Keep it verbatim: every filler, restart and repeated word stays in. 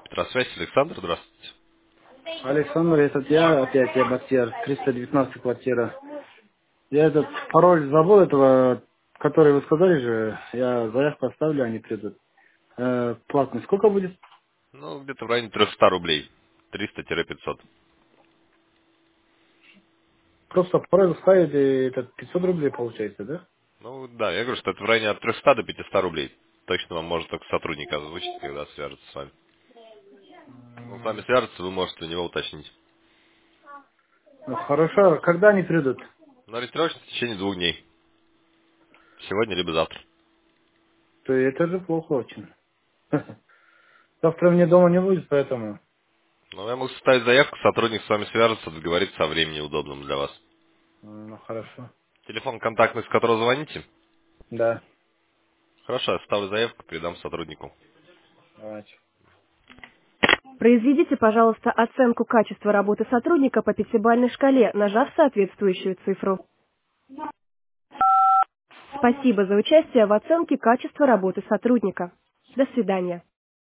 Петросвязь, Александр, здравствуйте. Александр, этот я опять, я Бахтияр, триста девятнадцать квартира. Я этот пароль забыл этого, который вы сказали же, я заявку оставлю, они придут. Э, платный сколько будет? Ну, где-то в районе трехсот рублей. триста пятьсот. Просто пароль ставить, и это пятьсот рублей получается, да? Ну, да, я говорю, что это в районе от трехсот до пятисот рублей. Точно вам может только сотрудник озвучить, когда свяжется с вами. Ну, с вами М, свяжется, вы можете у него уточнить. Ну, хорошо, когда они придут? Но ориентировочно в течение двух дней. Сегодня либо завтра. То это же плохо очень. Завтра мне дома не будет, поэтому. Ну, я могу составить заявку, сотрудник с вами свяжется, договорится о времени удобном для вас. М, Ну, хорошо. Телефон контактный, с которого звоните? Да, Хорошо, я составлю заявку, передам сотруднику. давайте. Произведите, пожалуйста, оценку качества работы сотрудника по пятибалльной шкале, нажав соответствующую цифру. Спасибо за участие в оценке качества работы сотрудника. До свидания.